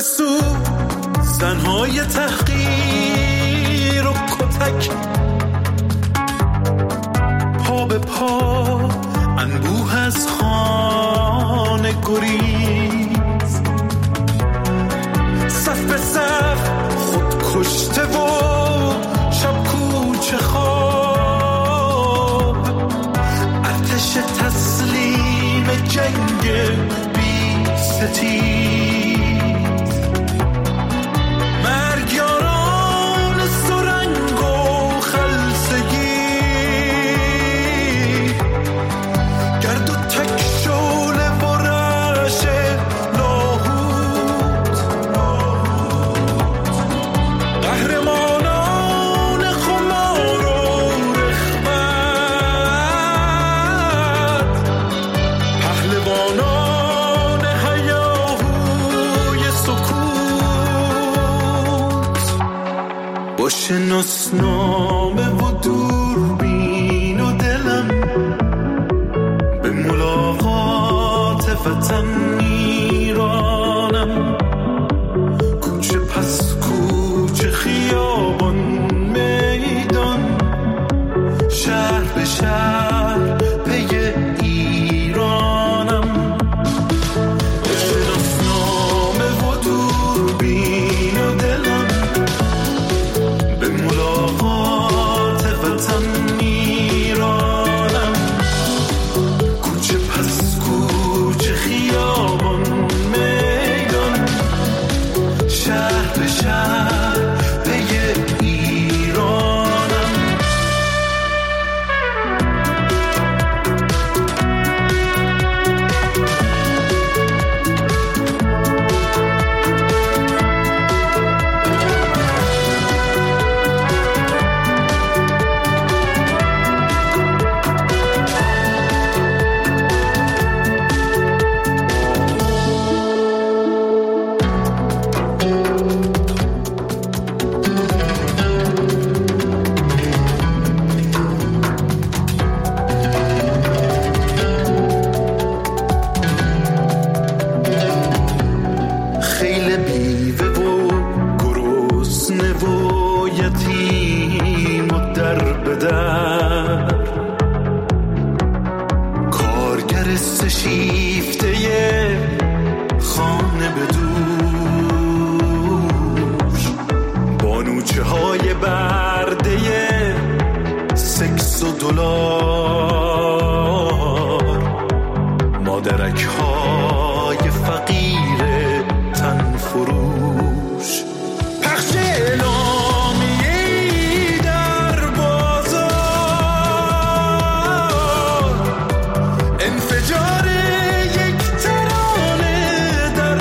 سو زنهای تحقیر و کتک، پا به پا انبوه از خانه گریز، صف به صف خود کشته و شب کوچه خواب، ارتش تسلیم جنگ بی ستیز، مرگیاران سرنگ و خلسگی، گرد و تک شعله و رعش لاهوت، قهرمانان خمار و رخوت، پهلوانان هیاهوی سکوت، با شناسنامه و دوربین و دلم به ملاقات وطن میرانم، کوچه پس کوچه، خیابان میدان، شهر به شهر پی ایرانم، با شناسنامه و دوربین و دلم به ملاقات وطن میرانم، کوچه پس کوچه، خیابان میدان، شهر به شهر پی ایرانم. خیل بیوه و گرسنه و یتیم و در به در، کارگر سشیفته خانه به دوش، بانوچه های برده سکس و دلار، مادرک های فقیر تن فروش، پخش اعلامیه‌ای در بازار، انفجار یک ترانه در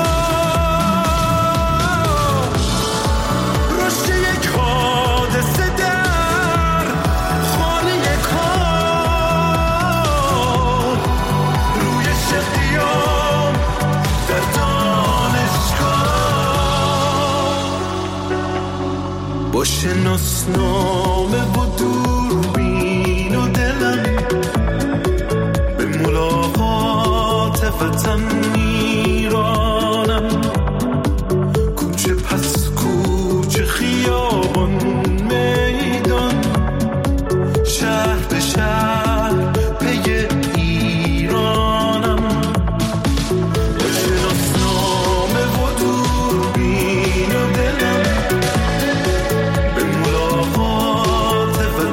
راه، رشد یک حادثه در خانه کار، روی شقیام در دانشگاه، با شناسنامه و دوربین و دلم به ملاقات وطن میرانم، کوچه پس کوچه، خیابان میدان، شهر به شهر پی ایرانم، با شناسنامه و دوربین و دلم به ملاقات وطن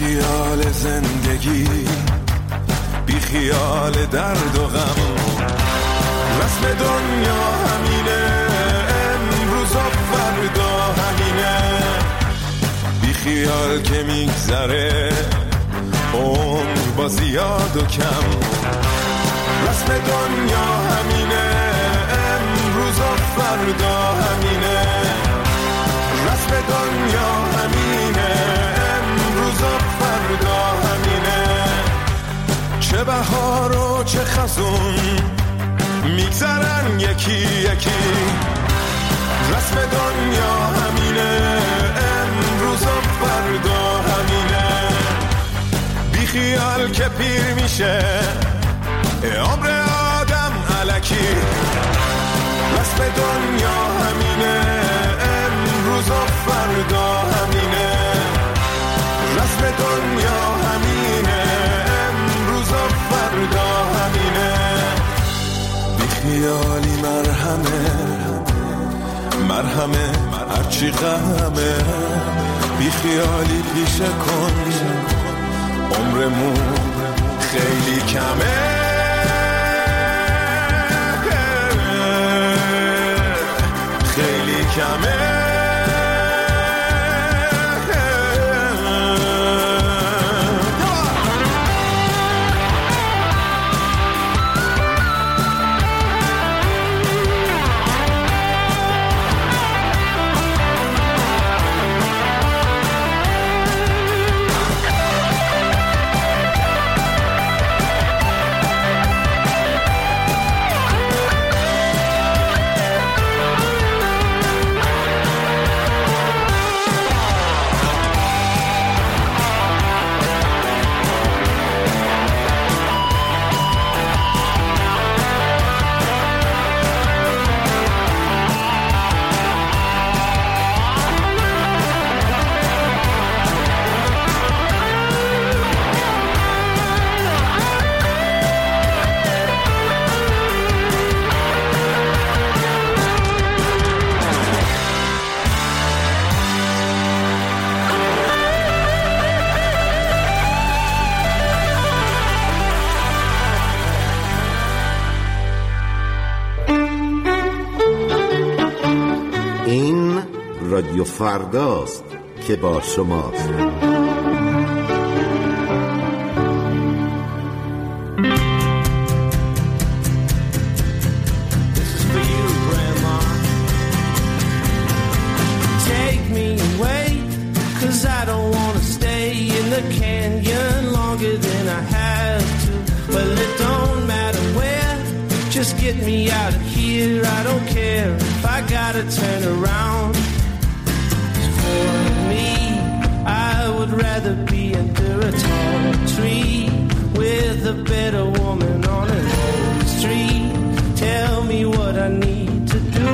خیال زندگی، بی خیال درد و غم. رسم دنیا همینه، امروز و فردا همینه. بی خیال که میگذره عمر با زیاد و کم. رسم دنیا همینه، امروز و فردا همینه. رسم دنیا همینه، امروز و فردا همینه. چه بهار و چه خزون میگذرن یکی یکی. رسم دنیا همینه، امروز و فردا همینه. بی خیال که پیر میشه عمر آدم الکی. رسم دنیا همینه، امروز و فردا همینه. رسم دنیا همینه، امروز و فردا همینه. بی خیالی مرهمه هرچی غمه. بی خیالی پیشه کن، عمرمون خیلی کمه. خیلی کمه. رادیو فرداست که با شماست. Just get me out of here, I don't care if I gotta turn around. For me, I would rather be under a tall tree with a better woman on an old street. Tell me what I need to do.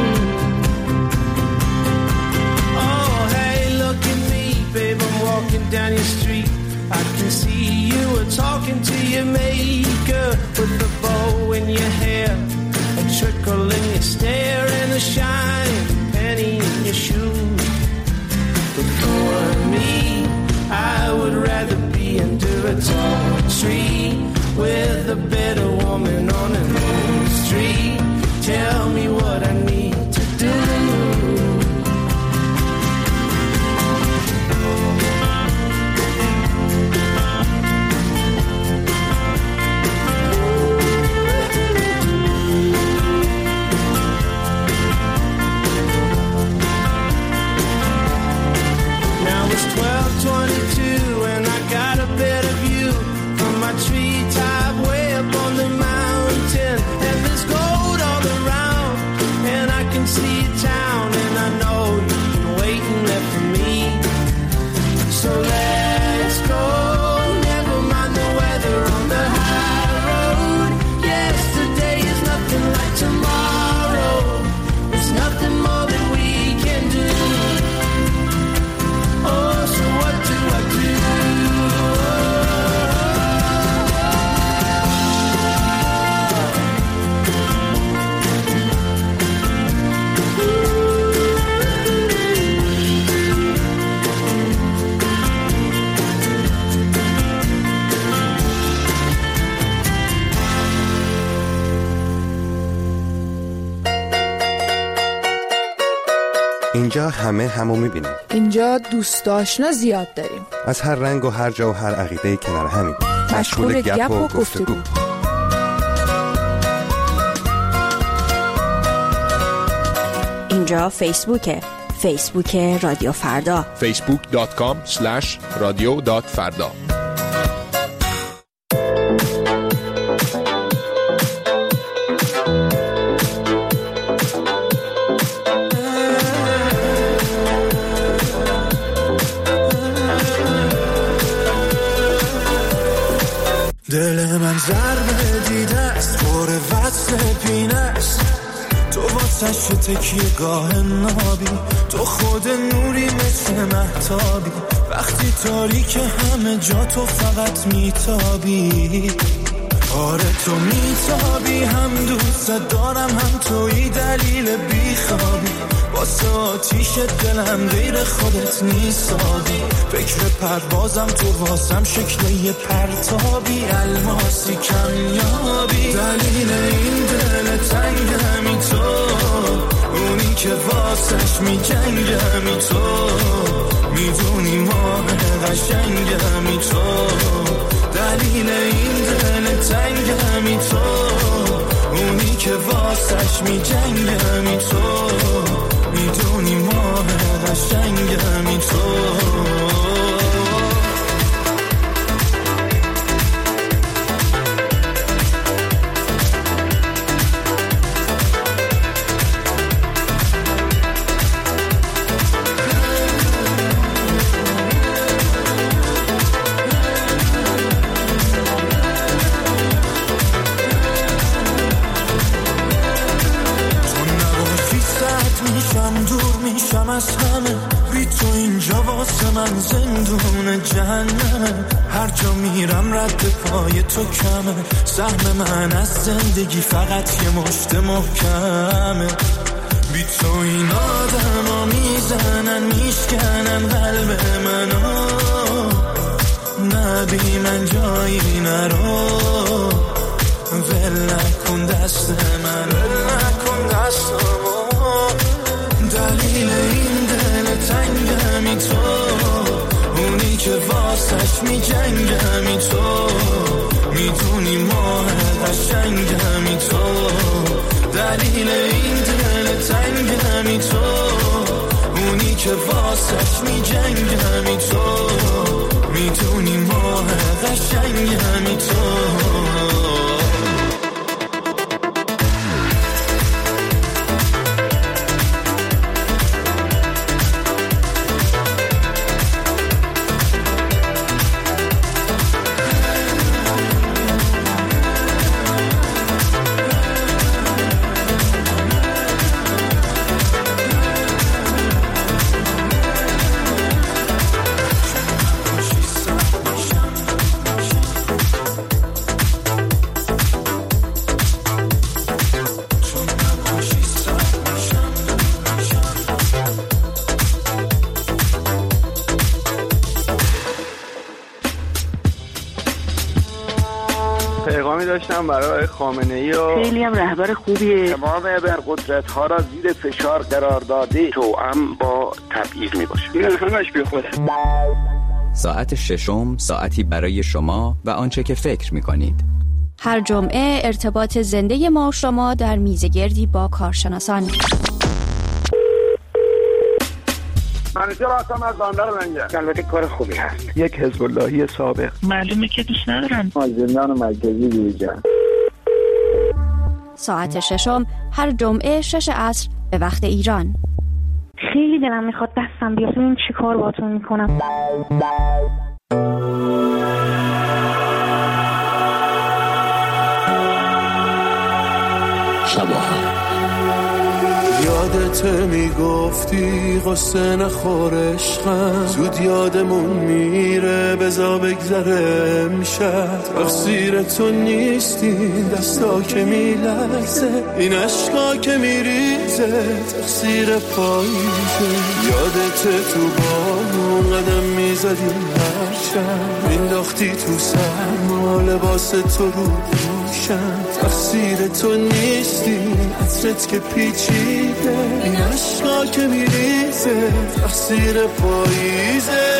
Oh, hey, look at me, babe, I'm walking down your street. I can see you were talking to your maker with a bow in your hair, a trickle in your stare, and a shiny penny in your shoes. But for me, I would rather be under a tall tree with a better woman on an old street. Tell me what I need to do. What do I do? همه همو میبینیم. اینجا دوست آشنا زیاد داریم. از هر رنگ و هر جا و هر عقیده کنار همین. مشغول گپ و گفتگو. اینجا فیسبوکه. فیسبوک رادیو فردا. facebook.com/radio.farda. دل من ضربه دیده است پر وصل پینه است، تو واسش تکیه گاه نابی، تو خود نوری مثل مهتابی، وقتی تاریک همه جا تو فقط میتابی. آره تو میتابی، هم دوست دارم هم توی دلیل بیخوابی، واسه آتیش دلم غیر خودت نیستابی، فکر پروازم تو واسم شکل یه پرتابی، الماسی کمیابی، دلیل این دل تنگمی تو، اونی که واسش میجنگمی تو، میدونی ماه قشنگمی تو، دلیل این دل تنگمی تو، اونی که واسش میجنگمی تو، میدونی ماه قشنگمی تو. از همه بی تو اینجا واسه من زندون جهنمه، هر جا میرم رد پای تو کمه، سهم من از زندگی فقط یه مشت محکمه، بی تو این آدم ها میزنن میشکنن قلب منو، نه بی من جایی نرو، ول نکن دست من، ول نکن دستمو، دلیل این دل تنگمی تو، اونی که واسش میجنگمی تو، میدونی ماه قشنگمی تو، دلیل این دل تنگمی تو، اونی که واسش میجنگمی تو، میدونی ماه قشنگمی تو. پیغامی داشتم برای خامنه‌ای و خیلی هم رهبر خوبیه، تمام ابرقدرت‌ها را زیر فشار قرار داده، توأم با تبعیض میباشه، این همش بیخوده. ساعت ششم، ساعتی برای شما و آنچه که فکر می‌کنید. هر جمعه ارتباط زنده ما و شما در میزگردی با کارشناسان. منیجر هستم از بندر منجر. البته کار خوبی هست. یک حزب اللهی سابق. معلومه که دوست ندارن. از زندان مرکزی بیرون. ساعت ششم هر جمعه 6 عصر به وقت ایران. خیلی دلم میخواد دستم بیاد ببینم چی کار باهاتون میکنم. یادت میگفتی قصه نخور عشقم، زود یادمون میره بزا بگذره امشب، تقصیر تو نیستی دستا که میلرزه، این عشقا که میریزه تقصیر پاییزه، یادت تو بامون قدم میزدیم هرچی میشم مینداختی تو سرما لباس تو رو پوشم تقصیر تو نیستی عطرت که پیچیده این عشقا که میریزه تقصیر پاییزه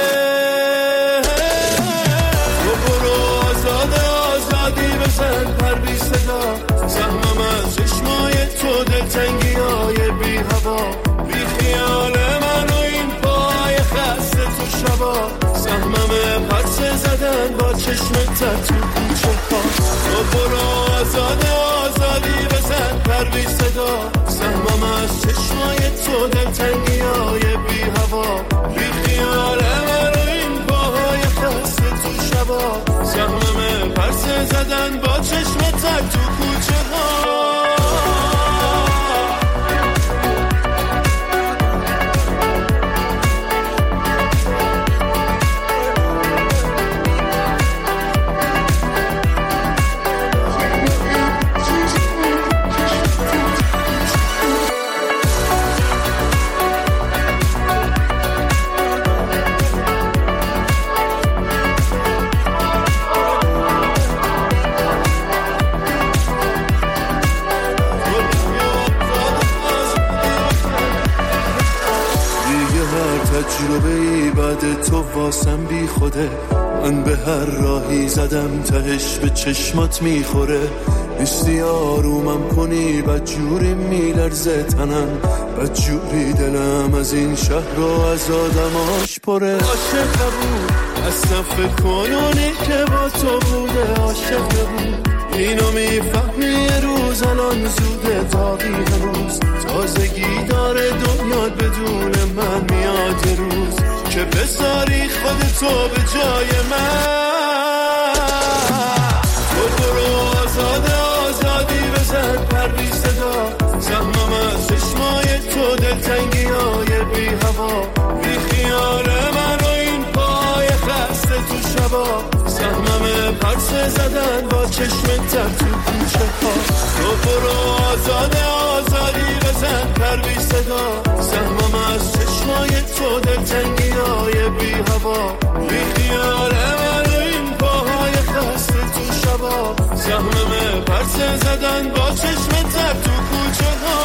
تو برو آزادی بزن پر بی صدا سهمم از چشمای تو دلتنگیای بی هوا بی خیال من و این پای خسته تو شبا سهمم پرسه زدن با چشمت تو کوچه ها تو برو آزادی بزن پر بی صدا سهمم از چشمای تو دلتنگیای بی هوا بی خیال من و این پای خسته تو شبا سهمم پرسه زدن با چشمت تو کوچه ها تجربه‌ای بعد تو واسم بی خوده من به هر راهی زدم تهش به چشمات میخوره نیستی آرومم کنی بدجوری میلرزه تنم بدجوری دلم از این شهر و از آدماش پره عاشق بود اصلا فکر کنونی که با تو بوده عاشق بود اینو میفهمی یه روز الان زوده تاقی هنوز تازگی داره دنیات بدون من میاد یه روز که بذاری خودتو به جای من تو برو آزادی بزن پر بی صدا زحمم از چشمای تو دلتنگیای بی هوا بی خیال من و این پای خسته تو شبا سهمم پرسه زدن با چشمت تو کوچه ها تو برو آزادی بزن پر بی صدا سهمم از چشمای تو دلتنگیای بی هوا بی خیال من و این پاهای خسته تو شبا سهمم پرسه زدن با چشمت تو کوچه ها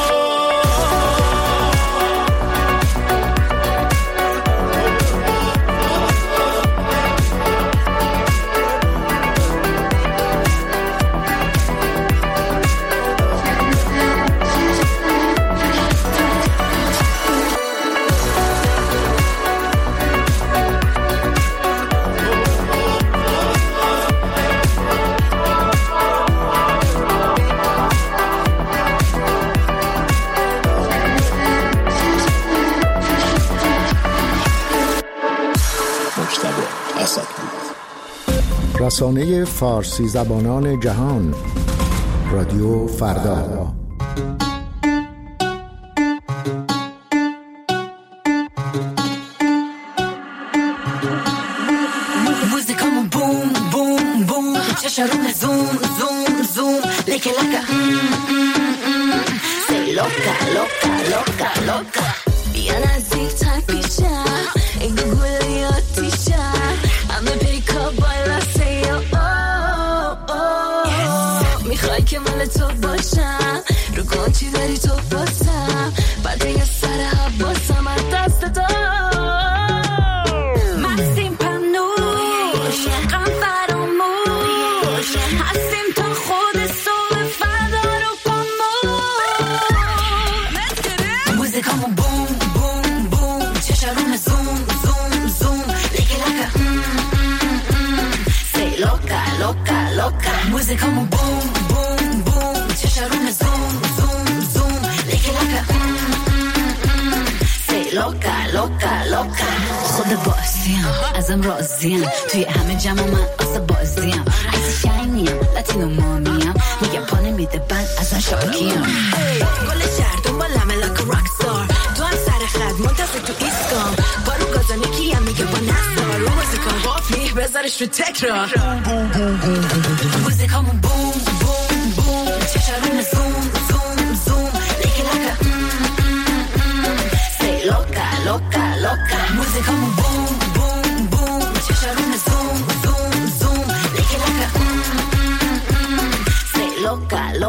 رسانه فارسی زبانان جهان رادیو فردا موزیکامون بوم بوم بوم چشارون زوم زوم زوم لیکه لکه سی لوکا لوکا لوکا لوکا بیا نزدیک تر پیشم این گولی آتیشم همه پیکا بالا سی میخوای که مال تو باشم رو گنچی داری تو باسم بعد یه سر حباسم از دست تو مستیم پنوش غم فراموش هستیم تا خود صبح فردا رو کن موزیکامون بوم بوم بوم چشارون زوم زوم زوم لیکه لکه سی لوکا لوکا لوکا موزیکامون بوم بوم بوم چشارون زوم زوم زوم لیکه لکه سی لوکا لوکا لوکا خود بازیم ازم راضیم توی همه جمع من آسه بازیم عیسی شاینیم لاتینو مامیم میگم پا نمیده بعد ازم شاکیم گل شهر دنبالمه لکه راکستار تو هم سر خد منتظر تو ایسکام بارو گازانه کیم میگه با نستار رو موزیکان قافلی بذارش رو تکرار موزیکامون بوم بوم بوم چشارون زوم زوم زوم لیکه لکه سی لوکا لوکا لوکا موزیکامون بوم بوم بوم چشارون زوم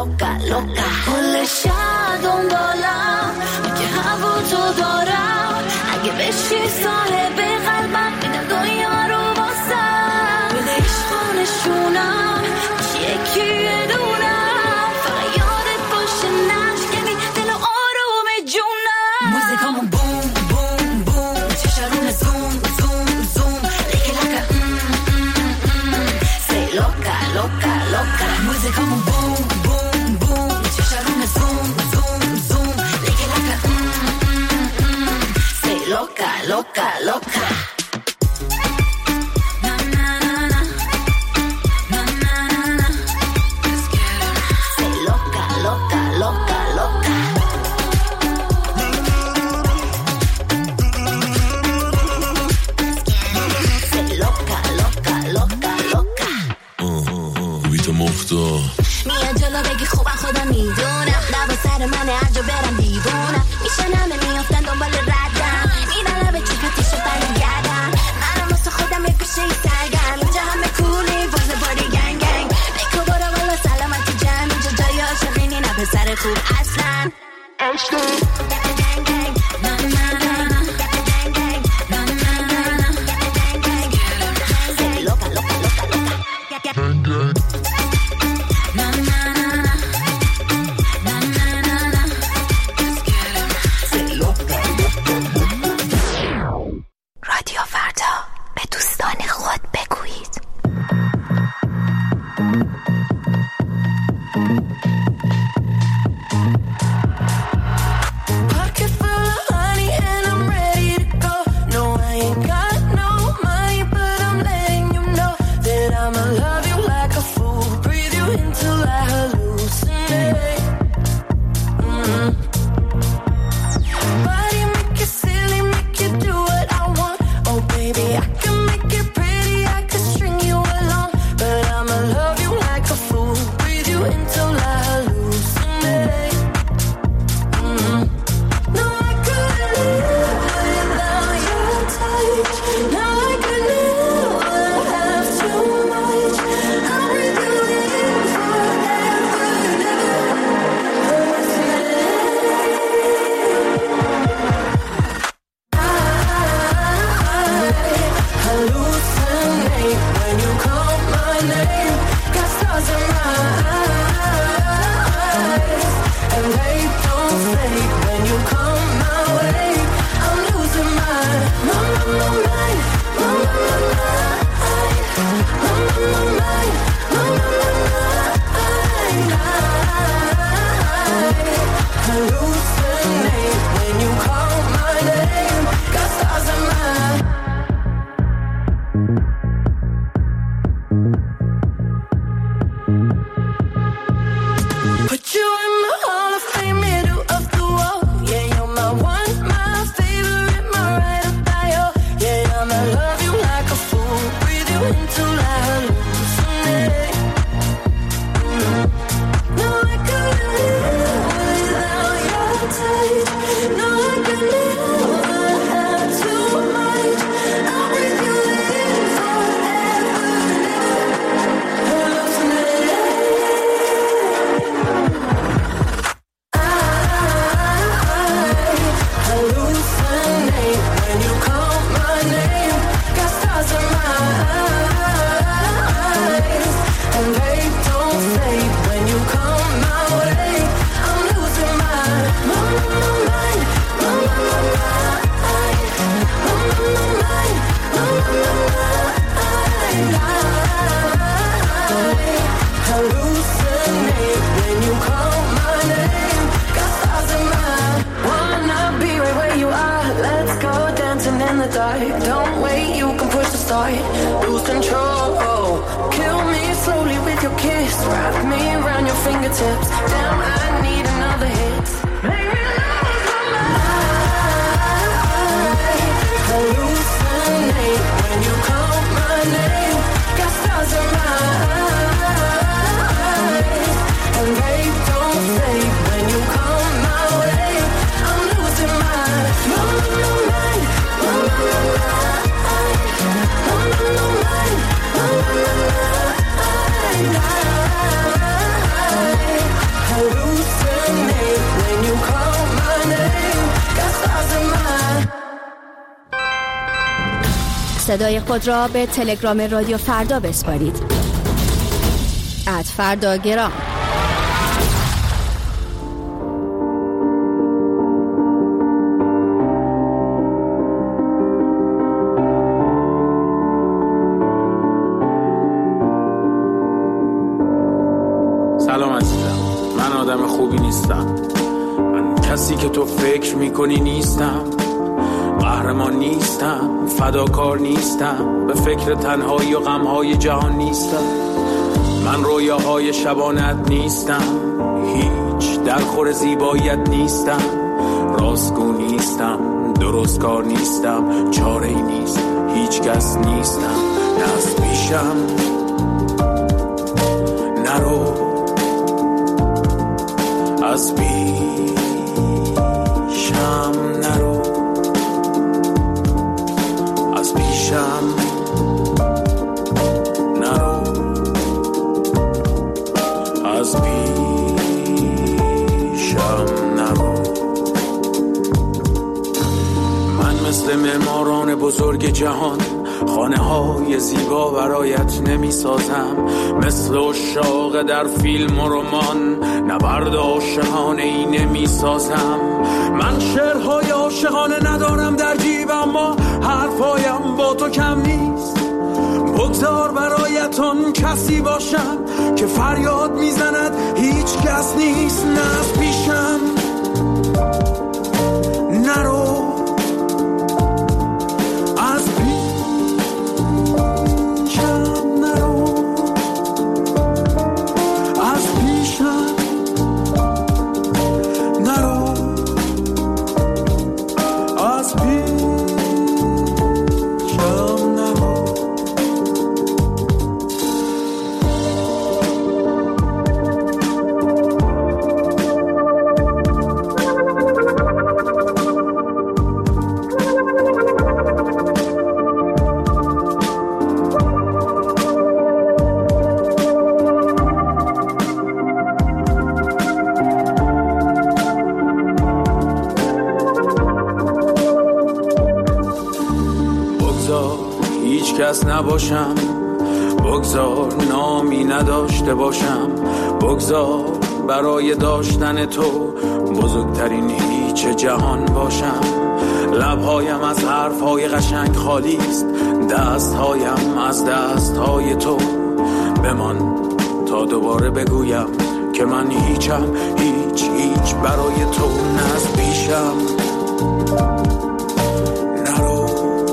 loca, loca. کل شب دنبالم میگه هوا تو دارم، اگه بشی صاحب قلبم میدم دنیا رو واسم. میده عشقانشونم یکی دونم، فقط یادت باشه نشکنی دل آروم جونم. موزیکامون بوم بوم بوم، چشارون زوم زوم زوم، لیکه لکه say loca, loca, loca. موزیکامون بوم بوم بوم، چشارون زوم زوم زوم، لیکه لکه say loca, loca, loca. میاد جلو بگی خوبم خدا میدونم، دوا سر منه هر جا برم دیوونم، میشنم میافتن دنبال ردم، میرن لبه چکتیشو برگردم، منم واسه خودم یه گوشه ای سرگرم، اینجا همه کولی واسه باری گنگ گنگ، بکو برو والا سلامتی جمع، اینجا جای عاشقینی نه پسر خوب اصلا. رادیو فردا، به دوستان خود بگویید. Pocket full of honey and I'm ready to go. No, I ain't got no money, but I'm letting you know that I'ma love you like a fool. Breathe you in till I hallucinate. Body make you silly, make you do what I want. Oh baby, I can make it pretty, I can string you along, but I'ma love you like a fool. Breathe you in till I hallucinate. No, I couldn't live without your touch. No, I could never have too much. I'll breathe you in forever, hallucinate when you call my name. Got stars in my eyes, and they don't fade when you come my way. I'm losing my mind, hallucinate when you call my name. Got stars in my put you in my Hall of Fame, middle of the wall. Yeah, you're my one, my favorite, my right up bio. Yeah, I'ma love you like a fool. Breathe you until I hallucinate. No, I couldn't live without your touch. No, I could never have too much. I'll breathe you in forever, hallucinate. Hallucinate when you call my name. Got stars in my eyes, and they don't fade when you come my way. I'm losing my mind, hallucinate when you call my name. Got stars in my wanna be right where you are. Let's go dancing in the dark. Don't wait, you can push the start. Lose control. Kill me slowly with your kiss. Wrap me around your fingertips. Damn, I need another hit. Make me lose my mind. Hallucinate when you call my name. Got stars in my eyes, and they don't fade when you come my way. I'm losing my mind. صدای خود را به تلگرام رادیو فردا بسپارید. @فرداگرام. سلام عزیزم، من آدم خوبی نیستم. من کسی که تو فکر میکنی نیستم. قهرمان نیستم، فداکار نیستم، به فکر تنهایی و غمهای جهان نیستم. من رویاهای شبانت نیستم، هیچ درخور زیباییت نیستم. راستگو نیستم، درستکار نیستم، چاره ای نیست، هیچ کس نیستم. نه از پیشم نرو، از پیشم نرو، از پیشم نرو، از پیشم نرو. من مثل معماران بزرگ جهان خانه های زیبا برایت نمی سازم. مثل عشاق در فیلم و رمان نبرد عاشقانه ای نمی سازم. من شعرهای عاشقانه ندارم در جیب، اما حرفایم با تو کم نیست. بگذار برایتون کسی باشم که فریاد میزند هیچ کس نیست. نه از پیشم نرو، از پیشم نرو، از پیشم نرو، از پیشم نرو. کس نباشم، بگذار نامی نداشته باشم، بگذار برای داشتن تو بزرگترین هیچ جهان باشم. لبهایم از حرفهای قشنگ خالی است، دستهایم از دستهای تو. بمان تا دوباره بگویم که من هیچم، هیچ برای تو. نه از پیشم نرو،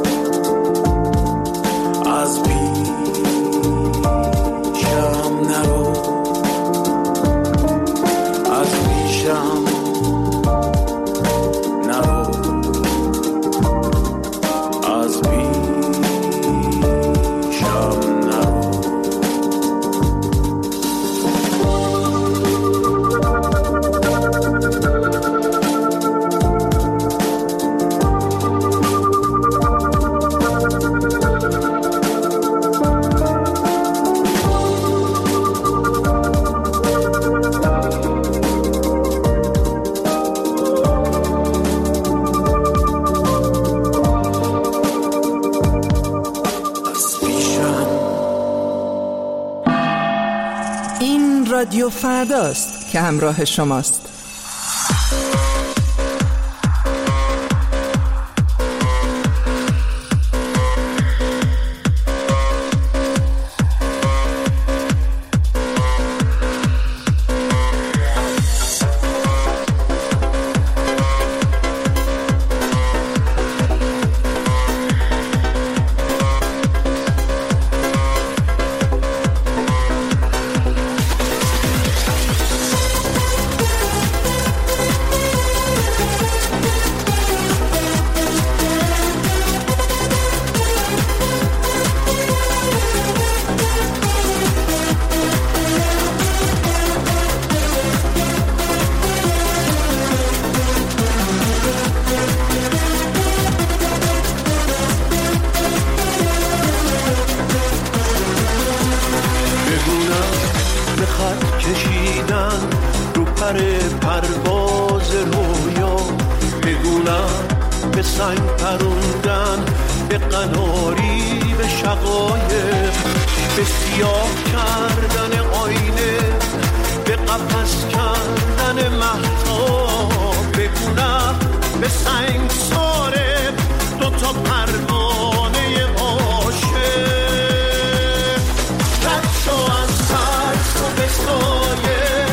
از پیشم نرو، از پیشم نرو، از پیشم نرو. رادیو فرداست که همراه شماست. به قناری به شقایق، به سیاه کردن آینه، به قفس کردن مهتاب، بگونم به سنگ ساره دوتا پروانه عاشق. رد شو از ترس و به سایه،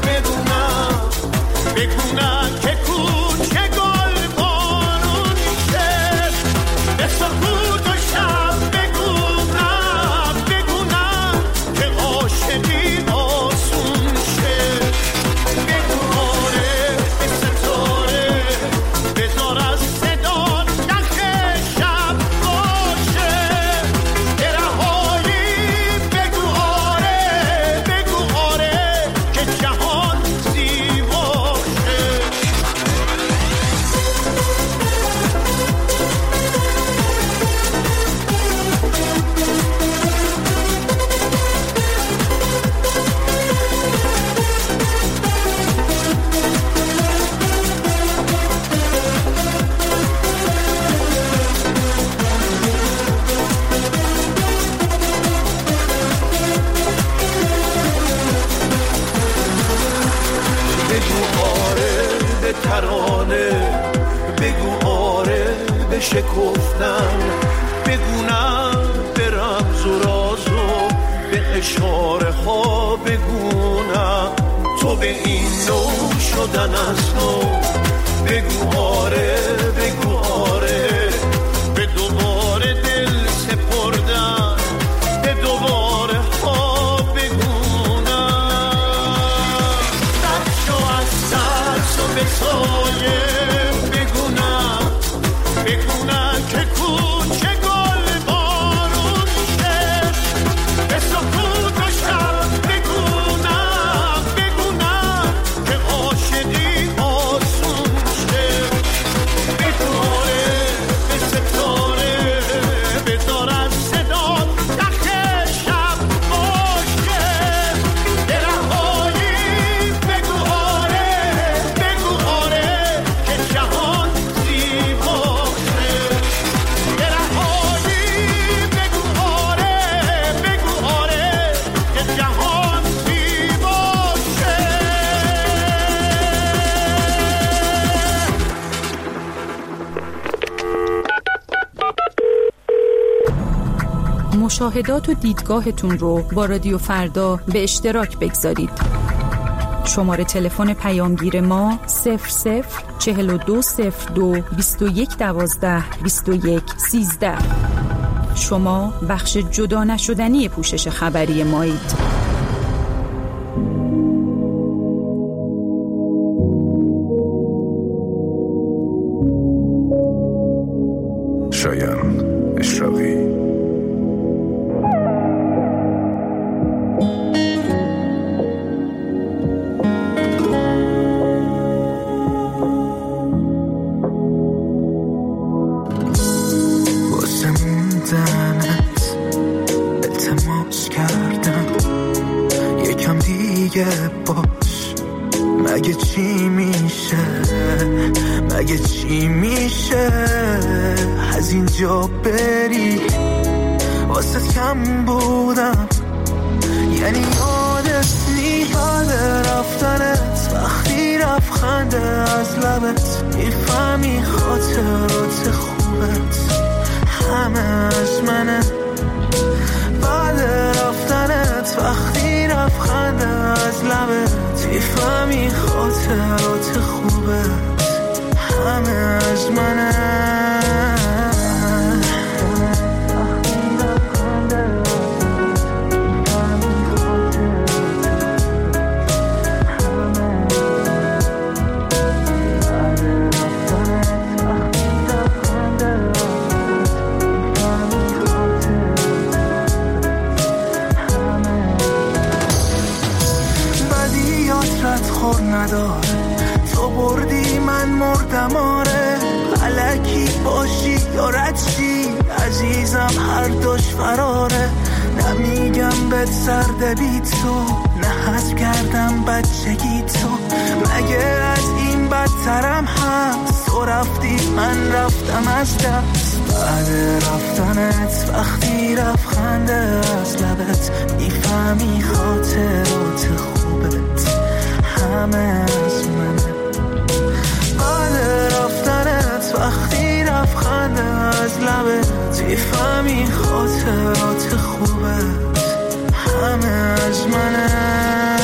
بگونم که کوچه گل بارون میشه، به سکوت و شب بگونم که عاشقی آسون شه. بگو آره به ستاره، بذار از صدا نخ شب باشه، به رهایی بگو آره که جهان زیبا. بگو آره به ترانه، بگو آره به شکفتن، بگونم به رمز و راز و به اشاره ها، بگونم تو به این نوع شدن از نو. بگو آره به دوباره دل سپردن، به دوباره ها بگونم. رد شو از ترس و به سایه، بگونم که کوچه گل بارون میشه، به سکوت و شب بگونم که عاشقی آسون شه. بگو آره به ستاره، بذار از صدا نخ شب باشه، به رهایی بگو آره که جهان زیبا. مشاهدات و دیدگاهتون رو با رادیو فردا به اشتراک بگذارید. شماره تلفن پیامگیر ما 004202 2112 2113. شما بخش جدا نشدنی پوشش خبری مایید. شایان اشراقی. مگه چی میشه از اینجا بری؟ واسه کم بودم، یعنی یادت میاد رفتنت وقتی رفخنده از لبت، میفهمی خاطرات خوبت همه از منه. بعد رفتنت وقتی رفخنده از لبت، میفهمی خاطرات خوبت همه از منه. نداره تو بردی من مردم، آره الکی باشی یا رد شی عزیزم هر دوش فراره. نمیگم بهت سرده بی تو، نه حذف کردم بچگی تو، مگه از این بدترم هست؟ تو رفتی من رفتم از دست، بعد رفتنت وقتی لبخند از لبت میفهمی خاطرات خوبت همه از منه. بعد رفتنت وقتی لبخند از لبت میفهمی خاطرات خوبت همه از منه.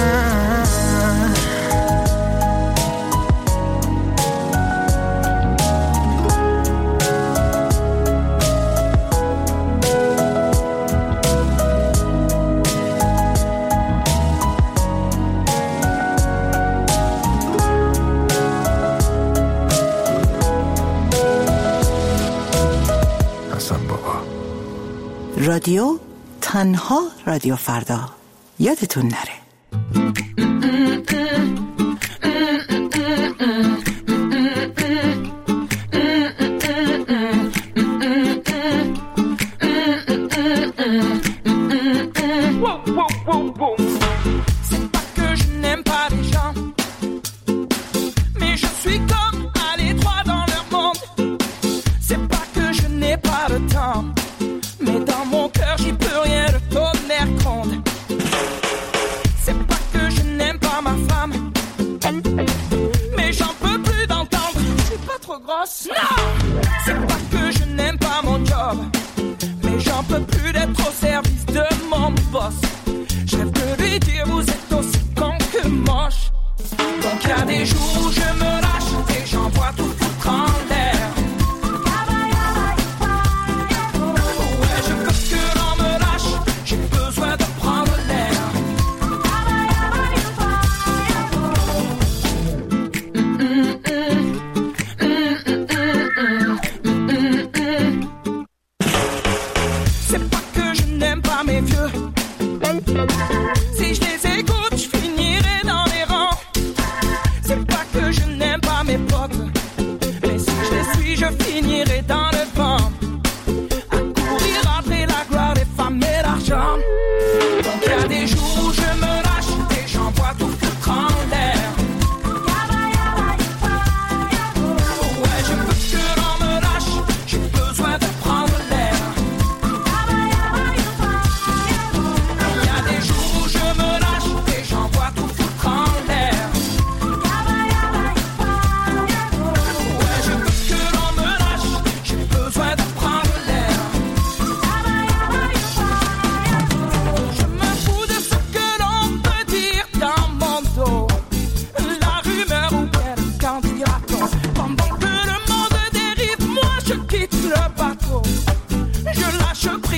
رادیو تنها رادیو فردا، یادتون نره.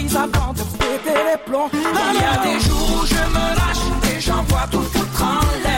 Il y a des jours où je me lâche et j'envoie tout foutre en l'air.